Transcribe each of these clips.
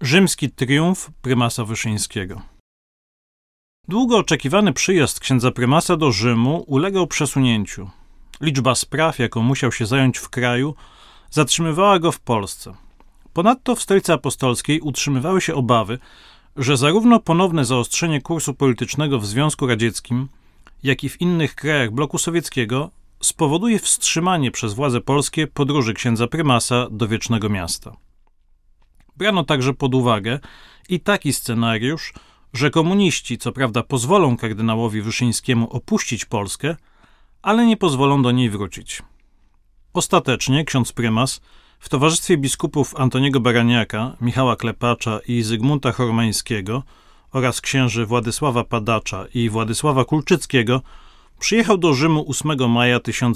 Rzymski triumf prymasa Wyszyńskiego. Długo oczekiwany przyjazd księdza prymasa do Rzymu ulegał przesunięciu. Liczba spraw, jaką musiał się zająć w kraju, zatrzymywała go w Polsce. Ponadto w stolicy apostolskiej utrzymywały się obawy, że zarówno ponowne zaostrzenie kursu politycznego w Związku Radzieckim, jak i w innych krajach bloku sowieckiego spowoduje wstrzymanie przez władze polskie podróży księdza prymasa do Wiecznego Miasta. Brano także pod uwagę i taki scenariusz, że komuniści co prawda pozwolą kardynałowi Wyszyńskiemu opuścić Polskę, ale nie pozwolą do niej wrócić. Ostatecznie ksiądz prymas w towarzystwie biskupów Antoniego Baraniaka, Michała Klepacza i Zygmunta Horomańskiego oraz księży Władysława Padacza i Władysława Kulczyckiego przyjechał do Rzymu 8 maja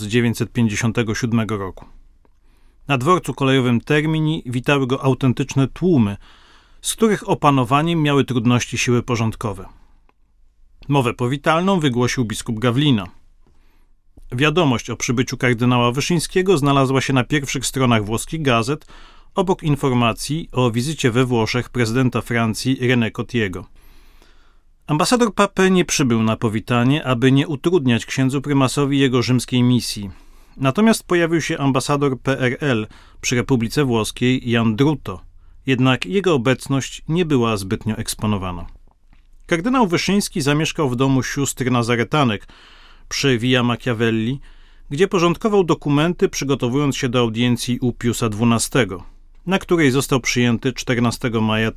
1957 roku. Na dworcu kolejowym Termini witały go autentyczne tłumy, z których opanowaniem miały trudności siły porządkowe. Mowę powitalną wygłosił biskup Gawlina. Wiadomość o przybyciu kardynała Wyszyńskiego znalazła się na pierwszych stronach włoskich gazet, obok informacji o wizycie we Włoszech prezydenta Francji René Cottiego. Ambasador Pape nie przybył na powitanie, aby nie utrudniać księdzu prymasowi jego rzymskiej misji. Natomiast pojawił się ambasador PRL przy Republice Włoskiej Jan Drutto, jednak jego obecność nie była zbytnio eksponowana. Kardynał Wyszyński zamieszkał w domu sióstr Nazaretanek przy Via Machiavelli, gdzie porządkował dokumenty, przygotowując się do audiencji u Piusa XII, na której został przyjęty 14 maja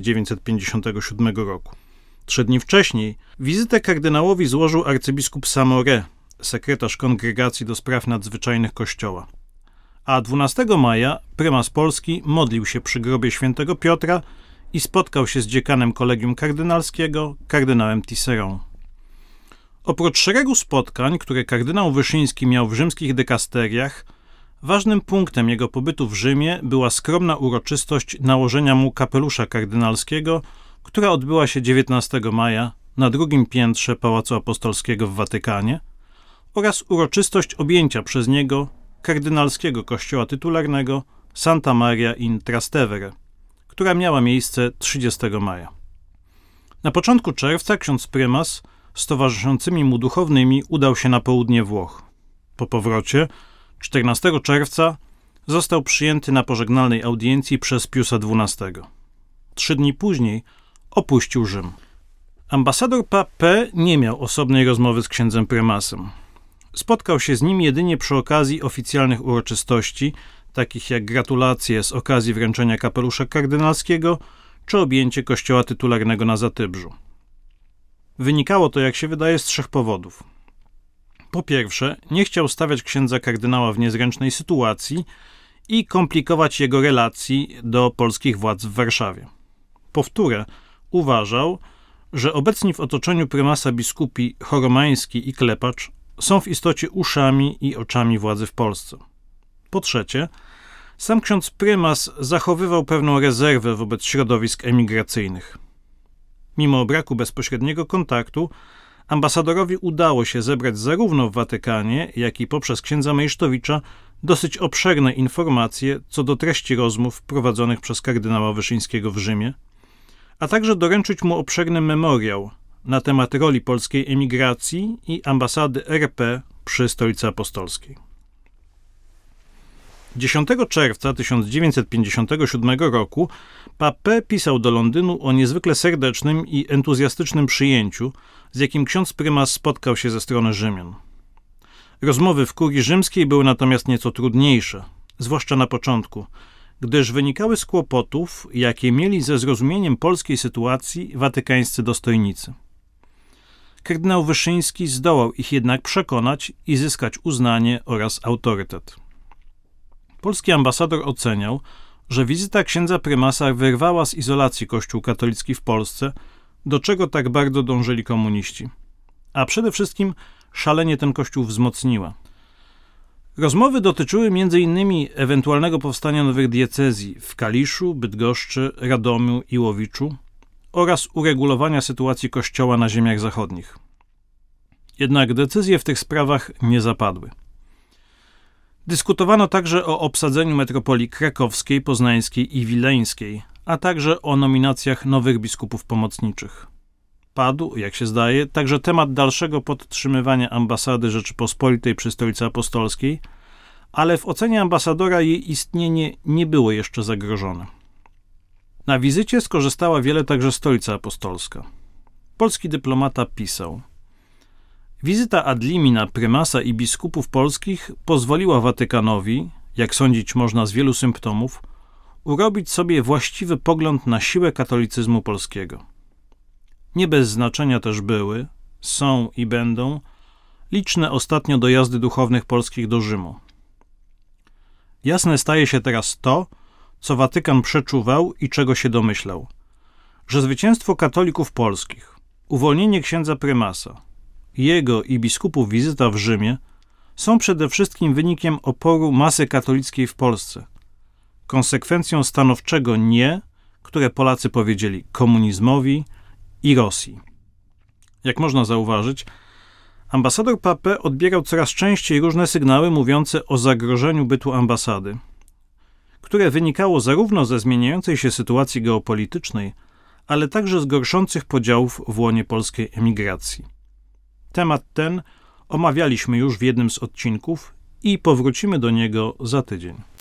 1957 roku. 3 dni wcześniej wizytę kardynałowi złożył arcybiskup Samoré, sekretarz Kongregacji do Spraw Nadzwyczajnych Kościoła. A 12 maja prymas Polski modlił się przy grobie świętego Piotra i spotkał się z dziekanem kolegium kardynalskiego, kardynałem Tisserand. Oprócz szeregu spotkań, które kardynał Wyszyński miał w rzymskich dykasteriach, ważnym punktem jego pobytu w Rzymie była skromna uroczystość nałożenia mu kapelusza kardynalskiego, która odbyła się 19 maja na drugim piętrze Pałacu Apostolskiego w Watykanie, oraz uroczystość objęcia przez niego kardynalskiego kościoła tytularnego Santa Maria in Trastevere, która miała miejsce 30 maja. Na początku czerwca ksiądz prymas z towarzyszącymi mu duchownymi udał się na południe Włoch. Po powrocie 14 czerwca został przyjęty na pożegnalnej audiencji przez Piusa XII. 3 dni później opuścił Rzym. Ambasador Pape nie miał osobnej rozmowy z księdzem prymasem. Spotkał się z nim jedynie przy okazji oficjalnych uroczystości, takich jak gratulacje z okazji wręczenia kapelusza kardynalskiego czy objęcie kościoła tytularnego na Zatybrzu. Wynikało to, jak się wydaje, z 3 powodów. Po pierwsze, nie chciał stawiać księdza kardynała w niezręcznej sytuacji i komplikować jego relacji do polskich władz w Warszawie. Po wtóre, uważał, że obecni w otoczeniu prymasa biskupi Horomański i Klepacz są w istocie uszami i oczami władzy w Polsce. Po trzecie, sam ksiądz prymas zachowywał pewną rezerwę wobec środowisk emigracyjnych. Mimo braku bezpośredniego kontaktu, ambasadorowi udało się zebrać zarówno w Watykanie, jak i poprzez księdza Mejsztowicza dosyć obszerne informacje co do treści rozmów prowadzonych przez kardynała Wyszyńskiego w Rzymie, a także doręczyć mu obszerny memoriał na temat roli polskiej emigracji i ambasady RP przy Stolicy Apostolskiej. 10 czerwca 1957 roku Pape pisał do Londynu o niezwykle serdecznym i entuzjastycznym przyjęciu, z jakim ksiądz prymas spotkał się ze strony Rzymian. Rozmowy w kurii rzymskiej były natomiast nieco trudniejsze, zwłaszcza na początku, gdyż wynikały z kłopotów, jakie mieli ze zrozumieniem polskiej sytuacji watykańscy dostojnicy. Kardynał Wyszyński zdołał ich jednak przekonać i zyskać uznanie oraz autorytet. Polski ambasador oceniał, że wizyta księdza prymasa wyrwała z izolacji Kościół katolicki w Polsce, do czego tak bardzo dążyli komuniści. A przede wszystkim szalenie ten Kościół wzmocniła. Rozmowy dotyczyły m.in. ewentualnego powstania nowych diecezji w Kaliszu, Bydgoszczy, Radomiu i Łowiczu oraz uregulowania sytuacji Kościoła na ziemiach zachodnich. Jednak decyzje w tych sprawach nie zapadły. Dyskutowano także o obsadzeniu metropolii krakowskiej, poznańskiej i wileńskiej, a także o nominacjach nowych biskupów pomocniczych. Padł, jak się zdaje, także temat dalszego podtrzymywania ambasady Rzeczypospolitej przy Stolicy Apostolskiej, ale w ocenie ambasadora jej istnienie nie było jeszcze zagrożone. Na wizycie skorzystała wiele także Stolica Apostolska. Polski dyplomata pisał: wizyta ad limina prymasa i biskupów polskich pozwoliła Watykanowi, jak sądzić można z wielu symptomów, urobić sobie właściwy pogląd na siłę katolicyzmu polskiego. Nie bez znaczenia też były, są i będą liczne ostatnio dojazdy duchownych polskich do Rzymu. Jasne staje się teraz to, co Watykan przeczuwał i czego się domyślał, że zwycięstwo katolików polskich, uwolnienie księdza prymasa, jego i biskupów wizyta w Rzymie są przede wszystkim wynikiem oporu masy katolickiej w Polsce, konsekwencją stanowczego nie, które Polacy powiedzieli komunizmowi i Rosji. Jak można zauważyć, ambasador Pape odbierał coraz częściej różne sygnały mówiące o zagrożeniu bytu ambasady, które wynikało zarówno ze zmieniającej się sytuacji geopolitycznej, ale także z gorszących podziałów w łonie polskiej emigracji. Temat ten omawialiśmy już w jednym z odcinków i powrócimy do niego za tydzień.